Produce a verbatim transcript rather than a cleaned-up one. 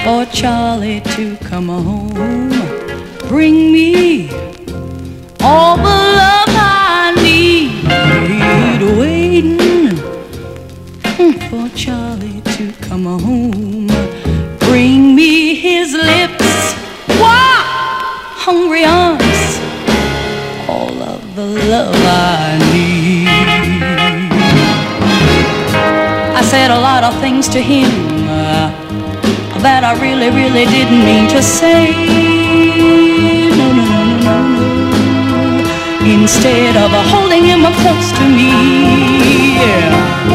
for Charlie to come home. Bring me all the love I need. Waiting for Charlie to come home. Bring me his lips, wah, hungry arms, all of the love I need. I said a lot of things to him uh, that I really, really didn't mean to say. No, no, no, no, no. Instead of holding him close to me, yeah.